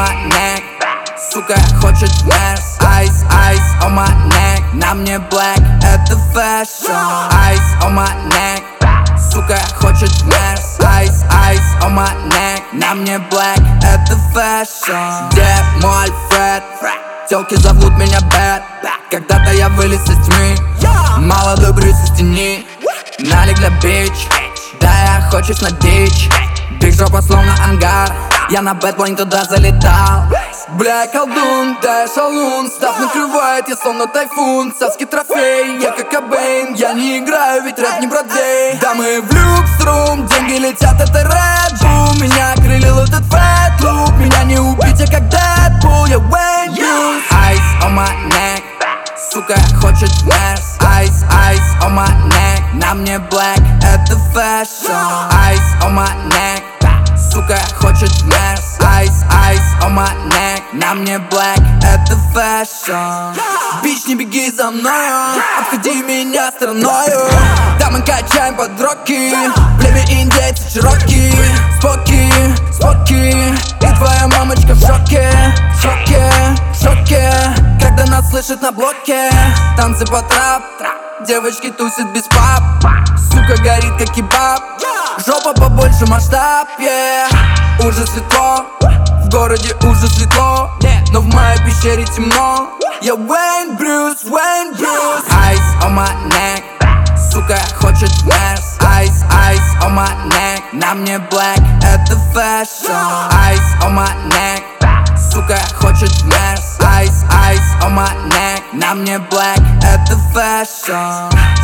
my neck. Сука хочет мерс. Ice, ice on my neck. На мне black, это fashion. Ice on my neck. Сука хочет мерс. Ice, ice on my neck. На мне black, это fashion. Где мой Альфред? Телки зовут меня Бэт. Когда-то я вылез из тьмы. Молодой Брюс из тени. Налег для бич. Да, я хочешь на дичь. Биг жопа словно ангар. Я на Бэтплейн туда залетал. Бля, колдун, да я шалун. Став накрывает, я словно тайфун. Царский трофей, я как Кобейн. Я не играю, ведь рэп не Бродвей. Да мы в люкс-рум, деньги летят, это Red Bull. Меня крылил этот фэт луп. Меня не убить, я как Дэдпул. Я Уэйн Брюс. Ice on my neck. Сука хочет мерс. Ice, ice on my neck. На мне black, это fashion. Ice on my neck. Сука хочет мерс. Ice, ice on my neck. На мне black, это fashion. Бич, не беги за мною, обходи меня стороною. Да мы качаем под роки. Племя индейцев широкий. Споки, споки. И твоя мамочка в шоке. В шоке, в шоке. Когда нас слышат на блоке. Танцы по трап. Девочки тусят без пап. Сука горит как кебаб. Жопа побольше масштаб, yeah. Уже светло, в городе уже светло. Но в моей пещере темно. Я Уэйн Брюс, Уэйн Брюс. Ice on my neck. Сука хочет мерс. Ice, ice on my neck. На мне black, это fashion. Ice on my neck. Сука хочет мерс. Ice, ice on my neck. На мне black, это fashion.